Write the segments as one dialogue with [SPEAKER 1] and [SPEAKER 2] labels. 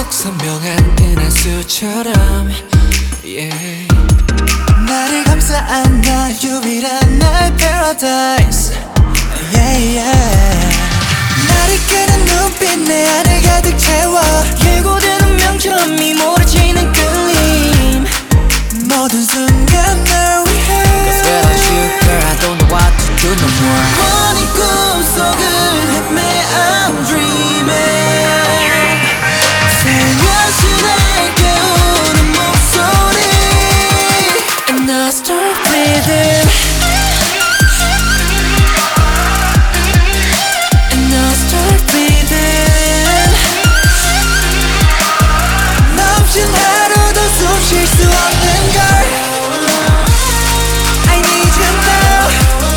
[SPEAKER 1] 선명한 은하수처럼 yeah.
[SPEAKER 2] 나를 감싸 안아 유일한 나의 paradise yeah, yeah. 나를 끄는 눈빛 내 안을 가득 채워 예고되는 명처럼 미모르지는 끌림 모든 순간 널 위해
[SPEAKER 1] Cause without you girl I don't know what to do no more
[SPEAKER 2] 뻔히 꿈속을 헤매 I'm dreaming 새벽시 날 깨우는 목소리
[SPEAKER 1] And I start breathing And I start breathing
[SPEAKER 2] 너 없인 하루도 숨 쉴 수 없는 걸 I need you now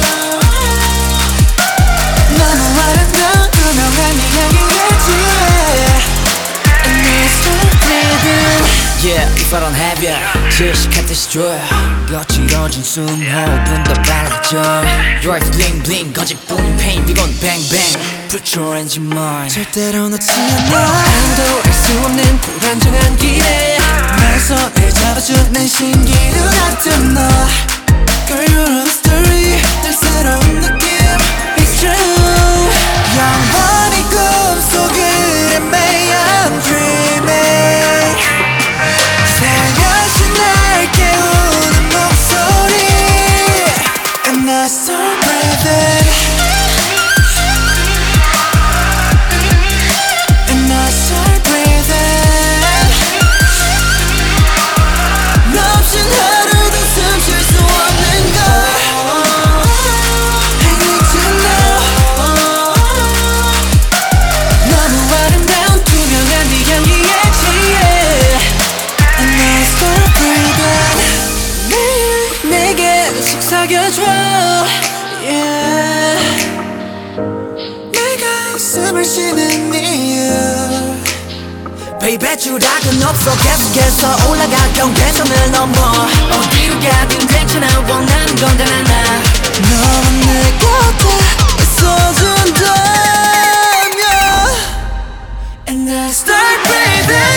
[SPEAKER 2] 너무 아름다운 투명한 네 향기에
[SPEAKER 1] And I start breathing Yeah, if I don't have you 질식한 듯이 줘요 거칠어진 숨호흡은 더 빨라져 Your eyes bling bling 거짓뿐인 pain 이건 bang bang Put your hands in mine
[SPEAKER 2] 절대로 놓지 않아
[SPEAKER 1] 아무도 알 수 없는 불안정한 길에
[SPEAKER 2] 내 손을 잡아주는 신기루 같은 너 Girl you're a story 늘 새로운 느낌 It's true 영원히 꿈속을 헤매 I'm dreaming 새벽이 날 깨우는 목소리 And I start breathing And I start breathing 너 없인 하루도 숨 쉴 수 없는 걸 I need to know 너무 아름다운 투명한 네 향기에 취해 And I start breathing 매일 내게 속삭여줘 yeah. 내가 숨을 쉬는 이유
[SPEAKER 1] Baby 추락은 없어 계속해서 올라가 경계선을 넘어 어디로 가든 괜찮아 원하는 건 단 하나
[SPEAKER 2] 너와 내 곁에 있어준다면 And I start breathing